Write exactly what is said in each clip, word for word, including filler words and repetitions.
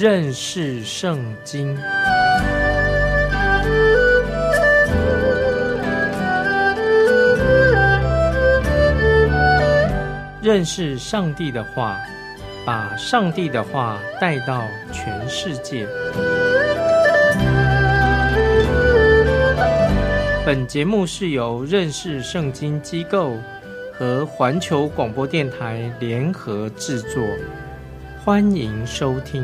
认识圣经。认识上帝的话，把上帝的话带到全世界。本节目是由认识圣经机构和环球广播电台联合制作，欢迎收听。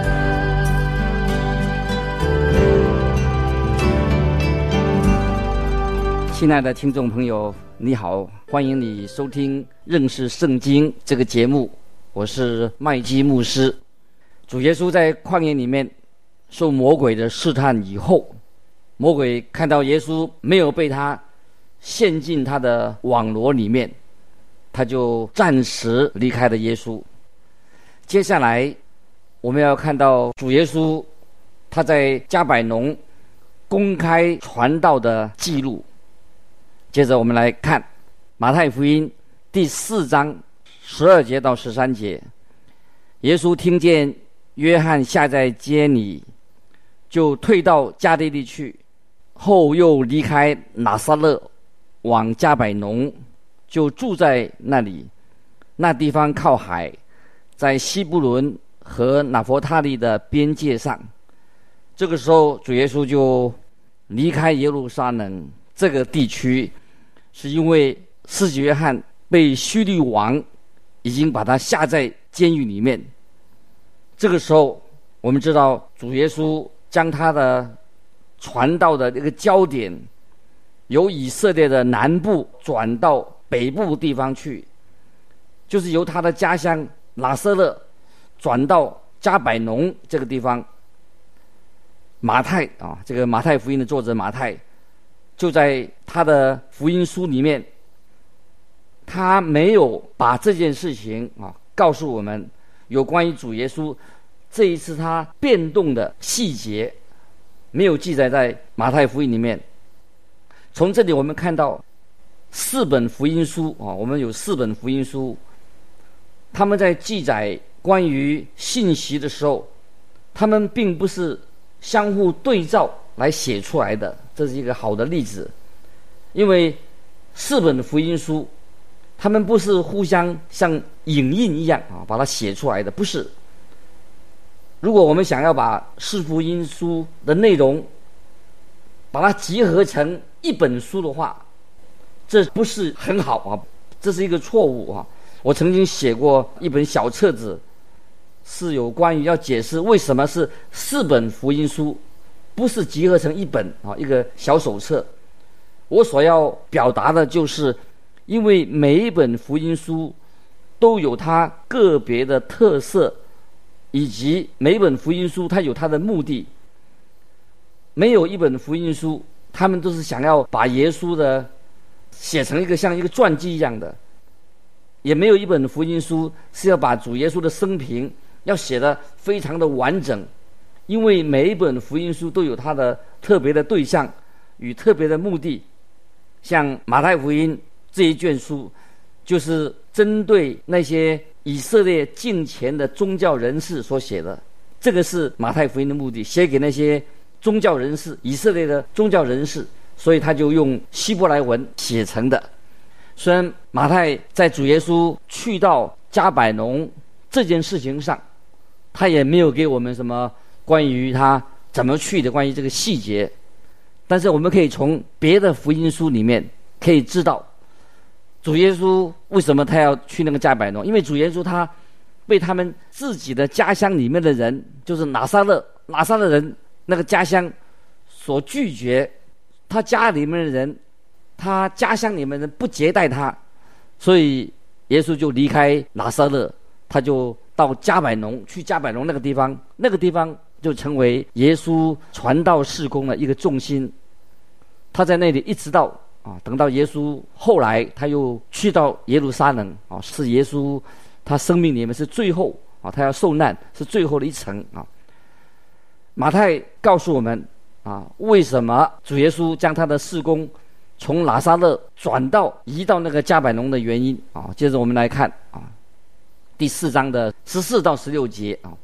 亲爱的听众朋友，你好，欢迎你收听认识圣经这个节目，我是麦基牧师。主耶稣在旷野里面受魔鬼的试探以后，魔鬼看到耶稣没有被他陷进他的网罗里面，他就暂时离开了耶稣。接下来我们要看到主耶稣他在加百农公开传道的记录。接着我们来看马太福音第四章十二节到十三节。耶稣听见约翰下在监里，就退到加利利去，后又离开拿撒勒往加百农，就住在那里。那地方靠海，在西布伦和拿弗他利的边界上。这个时候主耶稣就离开耶路撒冷这个地区，是因为施洗约翰被希律王已经把他下在监狱里面。这个时候我们知道主耶稣将他的传道的这个焦点由以色列的南部转到北部地方去，就是由他的家乡拿撒勒转到加百农这个地方。马太啊，这个马太福音的作者马太就在他的福音书里面，他没有把这件事情啊告诉我们有关于主耶稣这一次他变动的细节，没有记载在马太福音里面。从这里我们看到四本福音书啊，我们有四本福音书，他们在记载关于信息的时候，他们并不是相互对照来写出来的，这是一个好的例子。因为四本福音书他们不是互相像影印一样啊把它写出来的，不是。如果我们想要把四福音书的内容把它集合成一本书的话，这不是很好啊，这是一个错误啊。我曾经写过一本小册子，是有关于要解释为什么是四本福音书，不是集合成一本啊一个小手册。我所要表达的就是，因为每一本福音书都有它个别的特色，以及每一本福音书它有它的目的。没有一本福音书他们都是想要把耶稣的写成一个像一个传记一样的，也没有一本福音书是要把主耶稣的生平要写得非常的完整。因为每一本福音书都有它的特别的对象与特别的目的。像马太福音这一卷书就是针对那些以色列敬虔的宗教人士所写的，这个是马太福音的目的，写给那些宗教人士，以色列的宗教人士，所以他就用希伯来文写成的。虽然马太在主耶稣去到加百农这件事情上，他也没有给我们什么关于他怎么去的关于这个细节，但是我们可以从别的福音书里面可以知道主耶稣为什么他要去那个加百农。因为主耶稣他被他们自己的家乡里面的人，就是拿撒勒拿撒勒人那个家乡所拒绝，他家里面的人，他家乡里面的人不接待他，所以耶稣就离开拿撒勒，他就到加百农，去加百农那个地方，那个地方就成为耶稣传道事工的一个重心。他在那里一直到啊，等到耶稣后来他又去到耶路撒冷啊，是耶稣他生命里面是最后啊，他要受难是最后的一层啊。马太告诉我们啊，为什么主耶稣将他的事工从拿撒勒转到移到那个加百农的原因啊。接着我们来看啊，第四章的十四到十六节啊，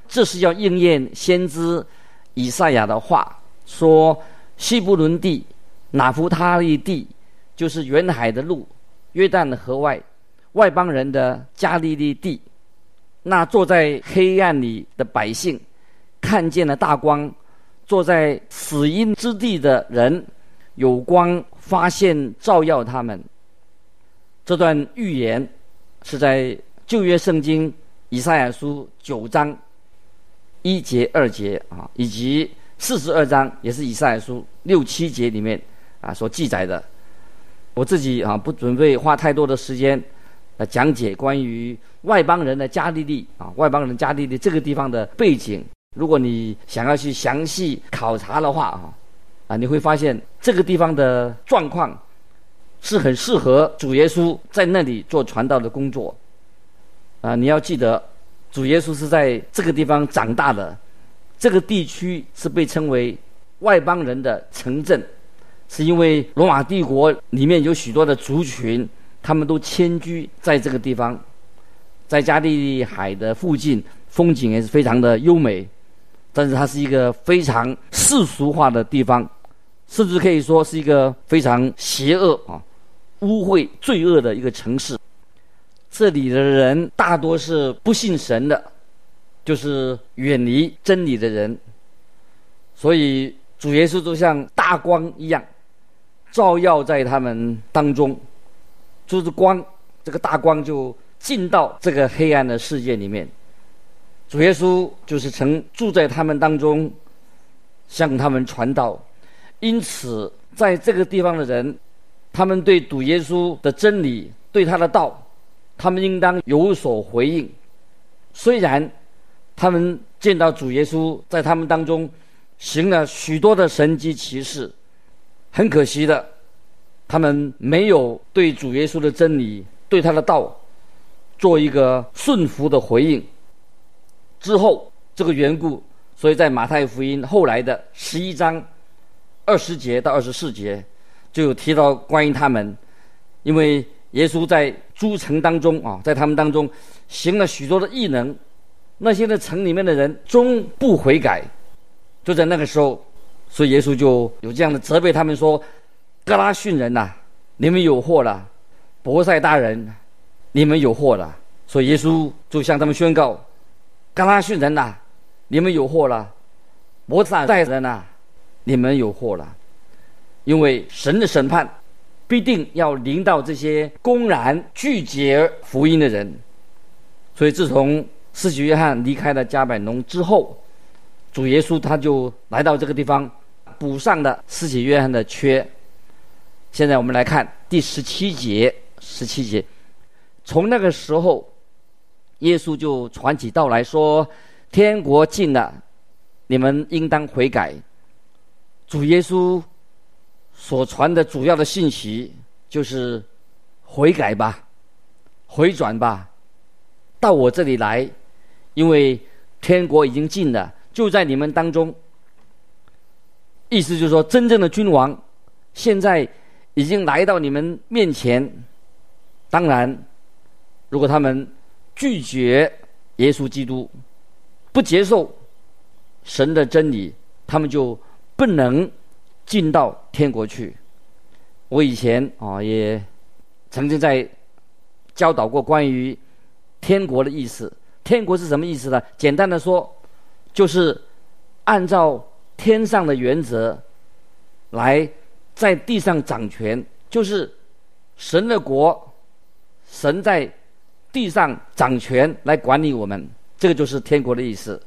这是要应验先知以赛亚的话，说西布伦地、拿弗他利地，就是远海的路，约旦河外外邦人的加利利地。那坐在黑暗里的百姓看见了大光，坐在死荫之地的人有光发现照耀他们。这段预言是在旧约圣经以赛亚书九章一节二节啊，以及四十二章也是以赛亚书六七节里面啊所记载的。我自己啊不准备花太多的时间来讲解关于外邦人的加利利啊，外邦人加利利这个地方的背景。如果你想要去详细考察的话啊，啊你会发现这个地方的状况是很适合主耶稣在那里做传道的工作。啊，你要记得，主耶稣是在这个地方长大的，这个地区是被称为外邦人的城镇，是因为罗马帝国里面有许多的族群，他们都迁居在这个地方。在加利利海的附近，风景也是非常的优美，但是它是一个非常世俗化的地方，甚至可以说是一个非常邪恶啊、污秽、罪恶的一个城市。这里的人大多是不信神的，就是远离真理的人。所以主耶稣就像大光一样照耀在他们当中，就是光，这个大光就进到这个黑暗的世界里面。主耶稣就是曾住在他们当中，向他们传道。因此在这个地方的人，他们对主耶稣的真理，对他的道，他们应当有所回应。虽然他们见到主耶稣在他们当中行了许多的神迹奇事，很可惜的，他们没有对主耶稣的真理，对他的道做一个顺服的回应。之后这个缘故，所以在马太福音后来的十一章二十节到二十四节就有提到关于他们，因为耶稣在诸城当中啊，在他们当中行了许多的异能，那些的城里面的人终不悔改。就在那个时候，所以耶稣就有这样的责备他们说：哥拉汛人呐、啊，你们有祸了；伯赛大人，你们有祸了。所以耶稣就向他们宣告：哥拉汛人呐、啊，你们有祸了；伯赛大人呐、啊，你们有祸了。因为神的审判必定要临到这些公然拒绝福音的人。所以自从施洗约翰离开了迦百农之后，主耶稣他就来到这个地方，补上了施洗约翰的缺。现在我们来看第十七节，十七节，从那个时候，耶稣就传起道来说：天国近了，你们应当悔改。主耶稣所传的主要的信息就是悔改吧，回转吧，到我这里来，因为天国已经近了，就在你们当中。意思就是说，真正的君王现在已经来到你们面前。当然，如果他们拒绝耶稣基督，不接受神的真理，他们就不能进到天国去。我以前啊、哦、也曾经在教导过关于天国的意思。天国是什么意思呢？简单的说，就是按照天上的原则来在地上掌权，就是神的国，神在地上掌权来管理我们，这个就是天国的意思。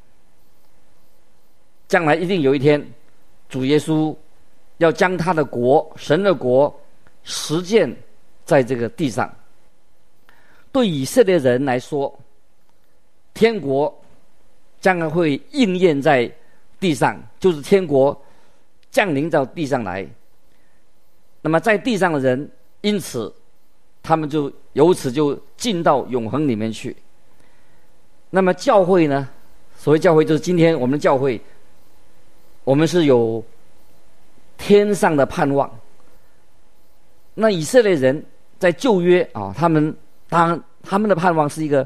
将来一定有一天，主耶稣要将他的国，神的国实践在这个地上。对以色列人来说，天国将来会应验在地上，就是天国降临到地上来。那么在地上的人，因此他们就由此就进到永恒里面去。那么教会呢？所谓教会，就是今天我们的教会，我们是有天上的盼望。那以色列人在旧约啊，他们当然他们的盼望是一个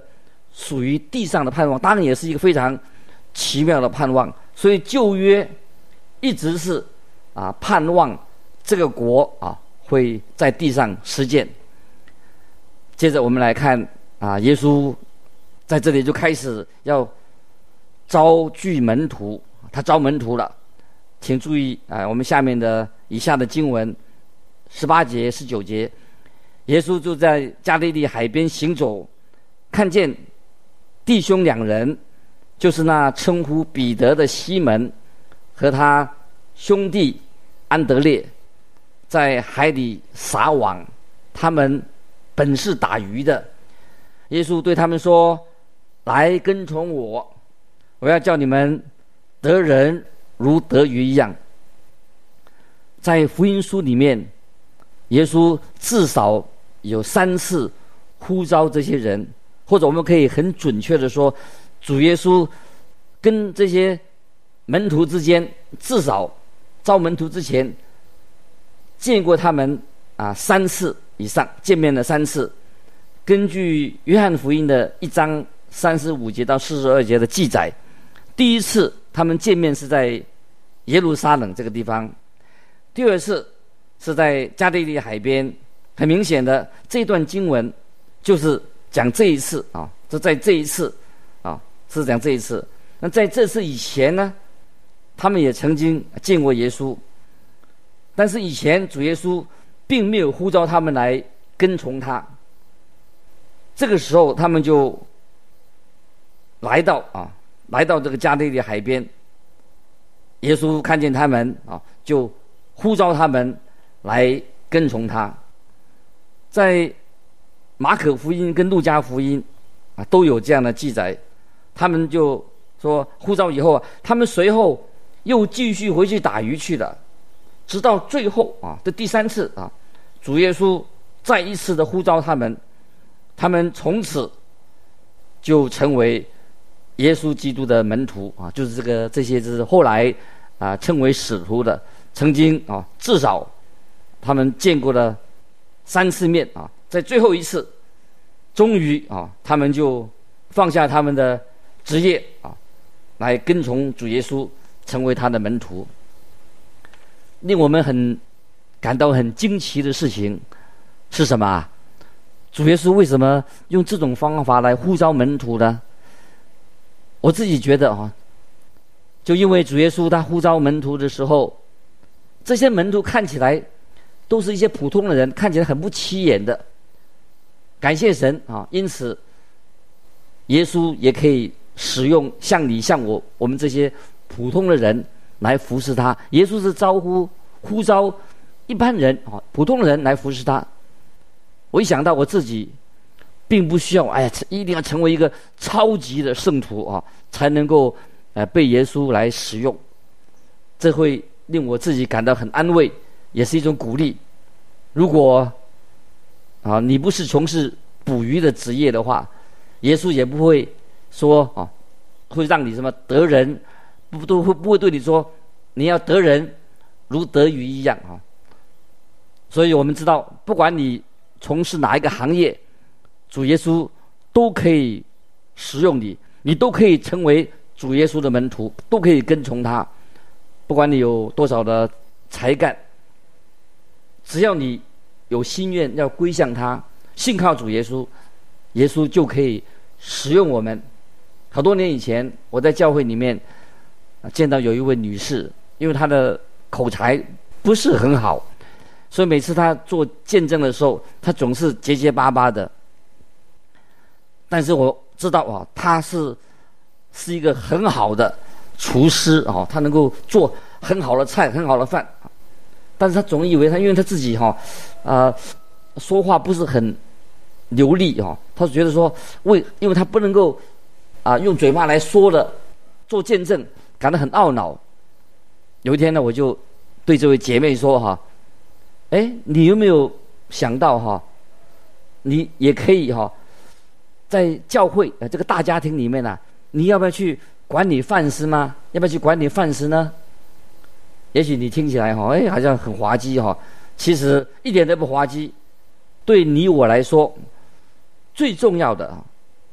属于地上的盼望，当然也是一个非常奇妙的盼望。所以旧约一直是啊盼望这个国啊会在地上实践。接着我们来看啊，耶稣在这里就开始要招聚门徒，他招门徒了。请注意啊，我们下面的以下的经文十八节、十九节，耶稣就在加利利海边行走，看见弟兄两人，就是那称呼彼得的西门和他兄弟安德烈，在海里撒网，他们本是打鱼的。耶稣对他们说：来跟从我，我要叫你们得人如得鱼一样。在福音书里面，耶稣至少有三次呼召这些人，或者我们可以很准确的说，主耶稣跟这些门徒之间，至少招门徒之前见过他们啊三次以上，见面了三次。根据约翰福音的一章三十五节到四十二节的记载，第一次他们见面是在耶路撒冷这个地方，第二次是在加利利海边。很明显的，这段经文就是讲这一次啊，就在这一次啊，是讲这一次。那在这次以前呢，他们也曾经见过耶稣，但是以前主耶稣并没有呼召他们来跟从他。这个时候他们就来到啊，来到这个加利利海边。耶稣看见他们啊，就呼召他们来跟从他。在马可福音跟路加福音啊都有这样的记载。他们就说呼召以后啊，他们随后又继续回去打鱼去了，直到最后啊，这第三次啊，主耶稣再一次的呼召他们，他们从此就成为耶稣基督的门徒啊，就是这个这些就是后来啊称为使徒的，曾经啊至少他们见过了三次面啊，在最后一次，终于啊他们就放下他们的职业啊，来跟从主耶稣，成为他的门徒。令我们很感到很惊奇的事情是什么啊？主耶稣为什么用这种方法来呼召门徒呢？我自己觉得啊，就因为主耶稣他呼召门徒的时候，这些门徒看起来都是一些普通的人，看起来很不起眼的。感谢神啊！因此，耶稣也可以使用像你像我我们这些普通的人来服侍他。耶稣是招呼呼召一般人啊，普通的人来服侍他。我一想到我自己，并不需要哎呀，一定要成为一个超级的圣徒啊，才能够呃被耶稣来使用。这会令我自己感到很安慰，也是一种鼓励。如果啊你不是从事捕鱼的职业的话，耶稣也不会说啊，会让你什么得人，不都会不会对你说你要得人如得鱼一样啊。所以我们知道，不管你从事哪一个行业，主耶稣都可以使用你，你都可以成为主耶稣的门徒，都可以跟从他。不管你有多少的才干，只要你有心愿要归向他，信靠主耶稣，耶稣就可以使用我们。好多年以前，我在教会里面见到有一位女士，因为她的口才不是很好，所以每次她做见证的时候，她总是结结巴巴的。但是我知道啊，她是是一个很好的厨师啊，她能够做很好的菜、很好的饭。但是她总以为她，因为她自己哈啊、呃、说话不是很流利哈，她觉得说为因为她不能够啊、呃、用嘴巴来说的做见证，感到很懊恼。有一天呢，我就对这位姐妹说哈，哎，你有没有想到哈，你也可以哈，在教会呃这个大家庭里面啊，你要不要去管理饭食吗？要不要去管理饭食呢？也许你听起来哈，哎，好像很滑稽哈，其实一点都不滑稽。对你我来说，最重要的啊，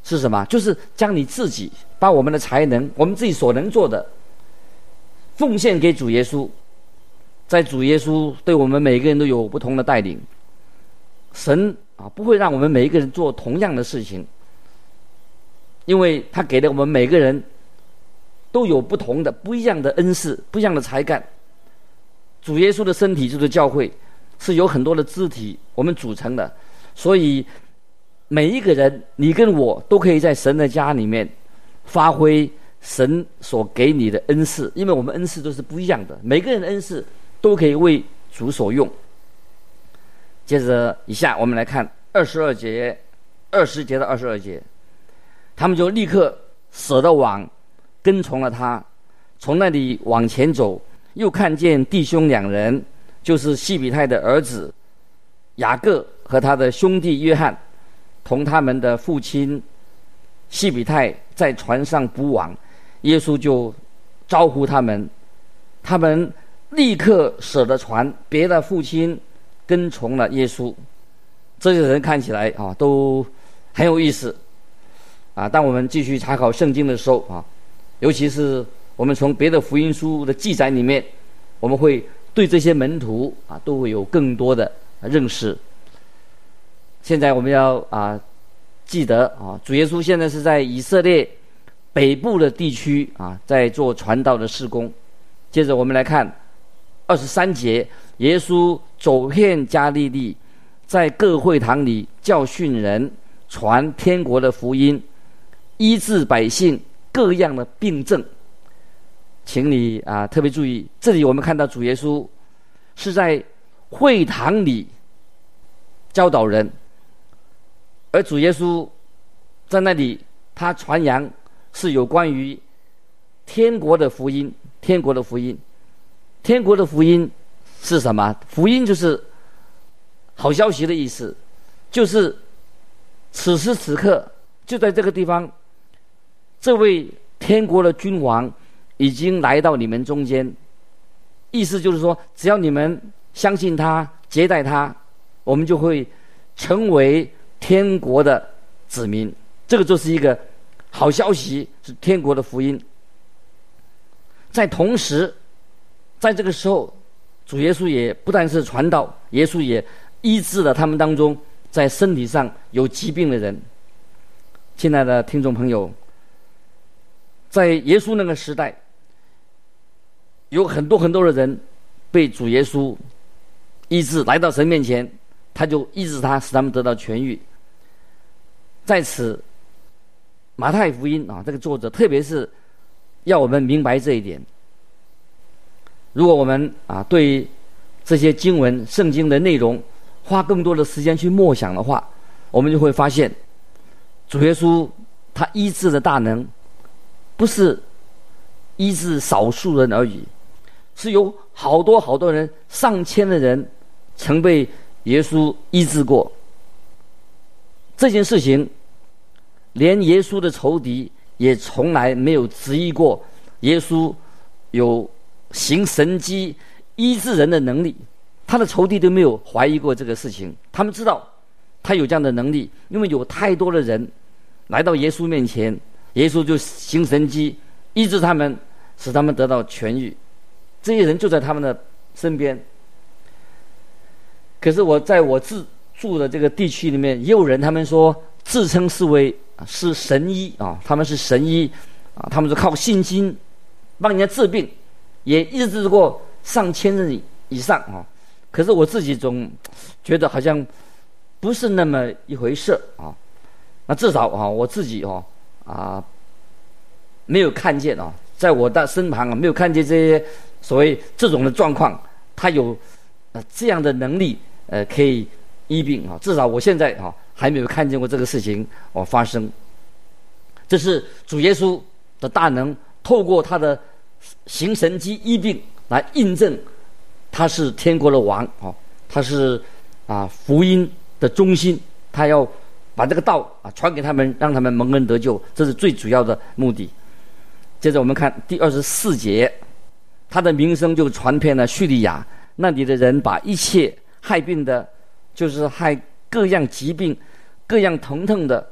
是什么？就是将你自己，把我们的才能，我们自己所能做的，奉献给主耶稣。在主耶稣对我们每个人都有不同的带领，神啊不会让我们每一个人做同样的事情，因为他给了我们每个人都有不同的、不一样的恩赐、不一样的才干。主耶稣的身体就是教会，是由很多的肢体我们组成的，所以每一个人，你跟我都可以在神的家里面发挥神所给你的恩赐，因为我们恩赐都是不一样的，每个人的恩赐都可以为主所用。接着以下我们来看二十二节，二十节到二十二节，他们就立刻舍了网，跟从了他，从那里往前走，又看见弟兄两人，就是西比泰的儿子雅各和他的兄弟约翰，同他们的父亲西比泰在船上捕网。耶稣就招呼他们，他们立刻舍了船，别了父亲，跟从了耶稣。这些人看起来啊都很有意思啊。当我们继续查考圣经的时候啊，尤其是我们从别的福音书的记载里面，我们会对这些门徒啊都会有更多的认识。现在我们要啊记得啊，主耶稣现在是在以色列北部的地区啊，在做传道的事工。接着我们来看二十三节，耶稣走遍加利利，在各会堂里教训人，传天国的福音，医治百姓各样的病症。请你啊特别注意，这里我们看到主耶稣是在会堂里教导人，而主耶稣在那里他传扬是有关于天国的福音。天国的福音，天国的福音是什么？福音就是好消息的意思，就是此时此刻就在这个地方，这位天国的君王已经来到你们中间。意思就是说，只要你们相信他，接待他，我们就会成为天国的子民。这个就是一个好消息，是天国的福音。在同时，在这个时候，主耶稣也不但是传道，耶稣也医治了他们当中在身体上有疾病的人。亲爱的听众朋友，在耶稣那个时代，有很多很多的人被主耶稣医治，来到神面前，他就医治他，使他们得到痊愈。在此，马太福音啊，这个作者特别是要我们明白这一点。如果我们啊对这些经文、圣经的内容花更多的时间去默想的话，我们就会发现，主耶稣他医治的大能，不是医治少数人而已，是有好多好多人，上千的人曾被耶稣医治过。这件事情，连耶稣的仇敌也从来没有质疑过耶稣有行神迹医治人的能力，他的仇敌都没有怀疑过这个事情。他们知道他有这样的能力，因为有太多的人来到耶稣面前，耶稣就行神迹医治他们，使他们得到痊愈。这些人就在他们的身边。可是我在我自住的这个地区里面，也有人他们说自称是为是神医啊，他们是神医啊，他们是靠信心帮人家治病，也医治过上千人以上啊。可是我自己总觉得好像不是那么一回事啊。那至少啊，我自己哦啊没有看见啊，在我的身旁啊没有看见这些所谓这种的状况，他有呃这样的能力呃可以医病啊。至少我现在啊还没有看见过这个事情哦发生。这是主耶稣的大能，透过他的行神迹医病来印证他是天国的王啊，他是啊福音的中心，他要把这个道啊传给他们，让他们蒙恩得救，这是最主要的目的。接着我们看第二十四节，他的名声就传遍了叙利亚，那里的人把一切害病的，就是害各样疾病、各样疼痛的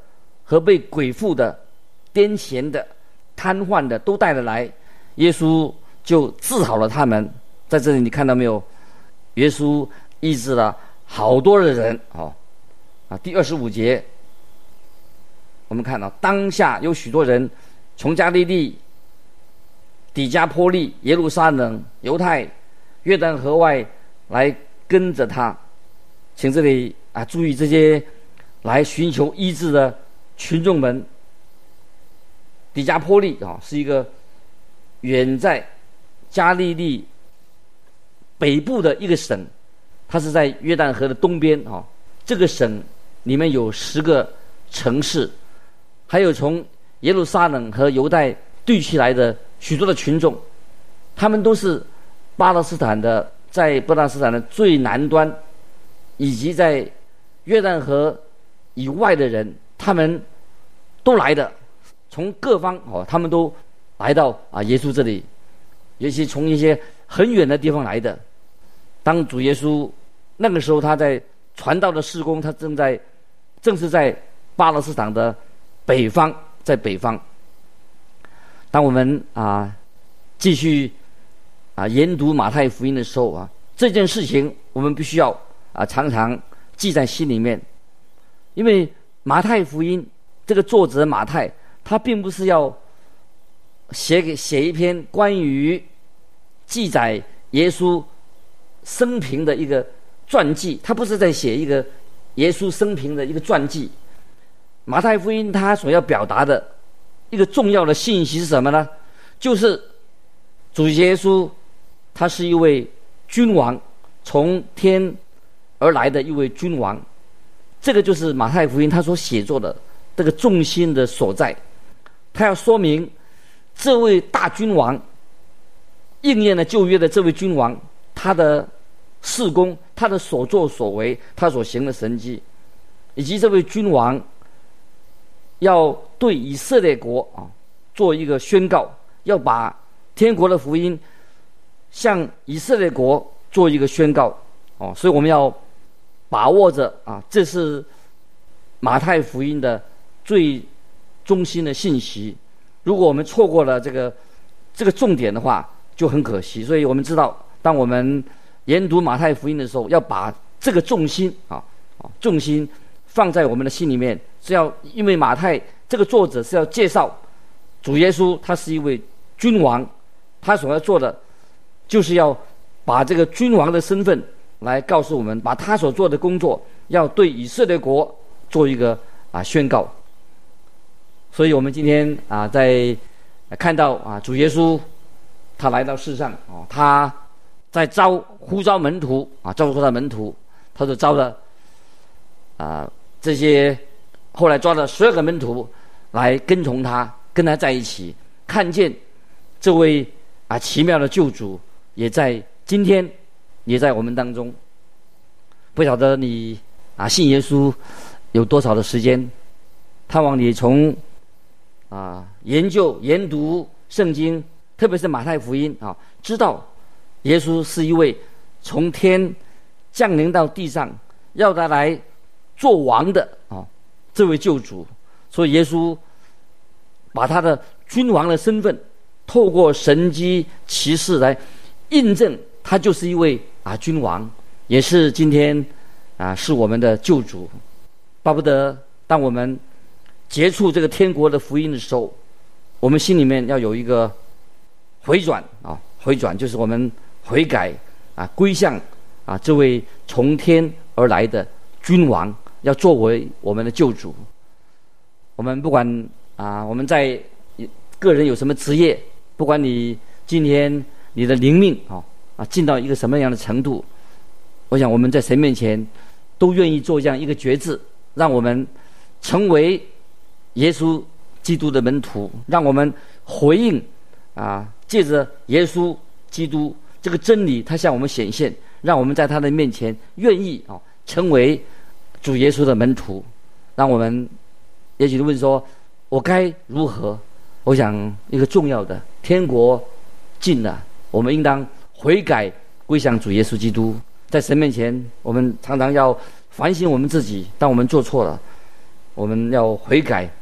和被鬼附的、癫痫的、瘫痪的都带了来，耶稣就治好了他们。在这里你看到没有？耶稣医治了好多的人。哦，啊，第二十五节，我们看到当下有许多人从加利利、底加波利、耶路撒冷、犹太、约旦河外来跟着他。请这里啊注意这些来寻求医治的群众们。底加波利啊是一个远在加利利北部的一个省，它是在约旦河的东边啊。这个省里面有十个城市，还有从耶路撒冷和犹太地区来的许多的群众，他们都是巴勒斯坦的，在巴勒斯坦的最南端，以及在约旦河以外的人，他们都来的，从各方哦，他们都来到啊耶稣这里，尤其从一些很远的地方来的。当主耶稣那个时候他在传道的事工，他正在正是在巴勒斯坦的北方，在北方。当我们啊继续啊研读马太福音的时候啊，这件事情我们必须要啊常常记在心里面，因为马太福音这个作者马太，他并不是要写给写一篇关于记载耶稣生平的一个传记，他不是在写一个耶稣生平的一个传记。马太福音他所要表达的一个重要的信息是什么呢？就是主耶稣他是一位君王，从天而来的一位君王。这个就是马太福音他所写作的这个重心的所在。他要说明这位大君王应验了旧约的这位君王，他的事工，他的所作所为，他所行的神迹，以及这位君王要对以色列国啊做一个宣告，要把天国的福音向以色列国做一个宣告哦。所以我们要把握着啊，这是马太福音的最中心的信息。如果我们错过了这个这个重点的话，就很可惜。所以我们知道，当我们研读马太福音的时候，要把这个重心啊啊重心放在我们的心里面，是要因为马太这个作者是要介绍主耶稣，他是一位君王，他所要做的就是要把这个君王的身份来告诉我们，把他所做的工作要对以色列国做一个啊宣告。所以我们今天啊在看到啊主耶稣他来到世上哦，他在招呼召门徒啊，招呼他的门徒，他就招了啊这些后来抓了十二个门徒来跟从他，跟他在一起，看见这位啊奇妙的救主也在今天也在我们当中。不晓得你啊信耶稣有多少的时间，盼望你从啊研究研读圣经，特别是马太福音啊，知道耶稣是一位从天降临到地上要他来做王的啊这位救主。所以耶稣把他的君王的身份透过神迹奇事来印证，他就是一位啊君王，也是今天啊是我们的救主。巴不得当我们接触这个天国的福音的时候，我们心里面要有一个回转啊，回转就是我们悔改啊，归向啊这位从天而来的君王，要作为我们的救主。我们不管啊我们在个人有什么职业，不管你今天你的灵命啊啊进到一个什么样的程度，我想我们在神面前都愿意做这样一个决志，让我们成为耶稣基督的门徒，让我们回应啊借着耶稣基督这个真理，他向我们显现，让我们在他的面前愿意啊成为主耶稣的门徒。让我们也许问说，我该如何？我想一个重要的，天国近了，我们应当悔改归向主耶稣基督。在神面前，我们常常要反省我们自己，当我们做错了，我们要悔改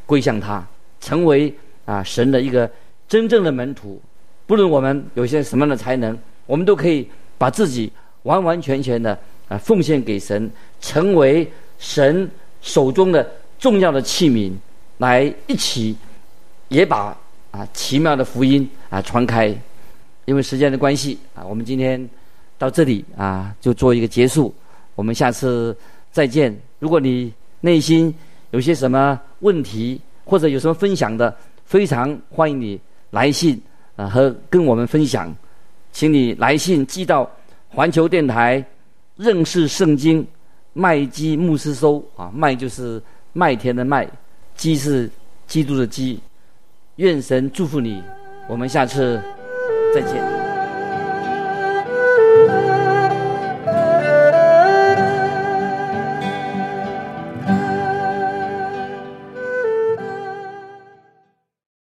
归向他，成为啊神的一个真正的门徒。不论我们有些什么样的才能，我们都可以把自己完完全全的啊奉献给神，成为神手中的重要的器皿，来一起也把啊奇妙的福音啊传开。因为时间的关系啊，我们今天到这里啊就做一个结束，我们下次再见。如果你内心有些什么问题，或者有什么分享的，非常欢迎你来信啊和跟我们分享。请你来信寄到环球电台认识圣经麦基牧师收啊，麦就是麦田的麦，基是基督的基。愿神祝福你，我们下次再见。